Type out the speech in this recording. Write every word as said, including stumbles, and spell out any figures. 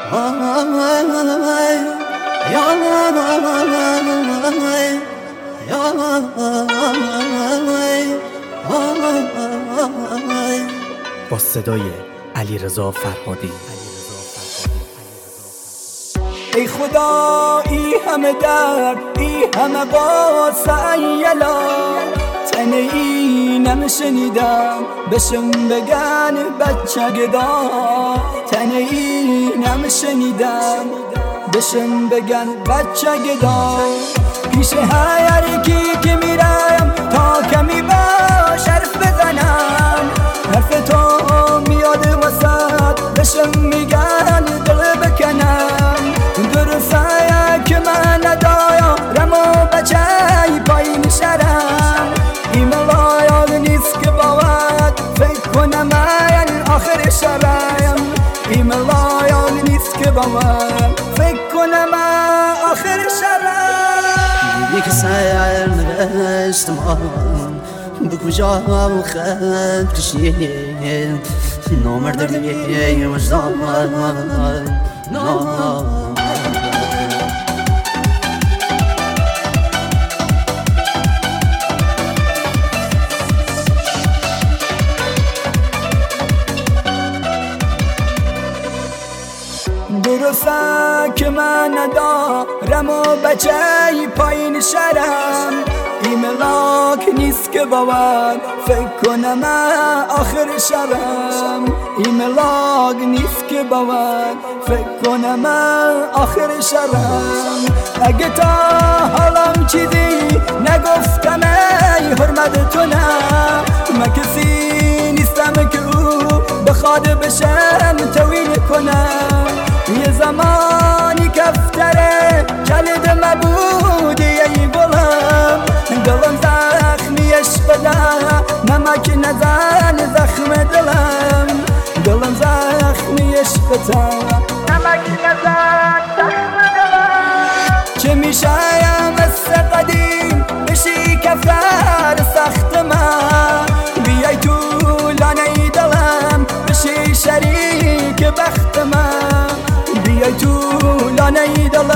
با صدای علیرضا فرهادی. ای خدا ای همه درد ای همه قصه ایلا تنه ای نمیشنیدم بشم بگن بچه گدا تنه ای نمیشنیدم بشم بگن بچه گدا پیش هر کی که میرم تا کمی باش حرف بزنم حرف تو میاد وسط بشم میگن دل بکنم درسته که من ندارم و بچه پایین شرم این لایق نیست که باید فکر کنم من آخر شرم این لایق نیست که باید فکر کنم من آخر شرم یک سر نوشتم بکجا خد کشید نامردی وجدان نام درسته که من ندارم و بچه پایین شرم این ملاک نیست که باید فکر کنم آخر شرم این ملاک نیست که باید فکر کنم آخر شرم اگه تا حالم چیزی نگفتم ای حرمت تو نه من کسی نیستم که او بخواد بشم تویل کنم یه زمانی کفتره کلید مبودی ای بلم دلم زخمی عشق ده نمک نزن زخم دلم دلم زخمی عشق ده نمک نزن زخم دلم چه میشم مثل قدیم بشی کفتر سخت من بیای تو لانه دلم بشی شریک بخت من بیای تو لانه دلم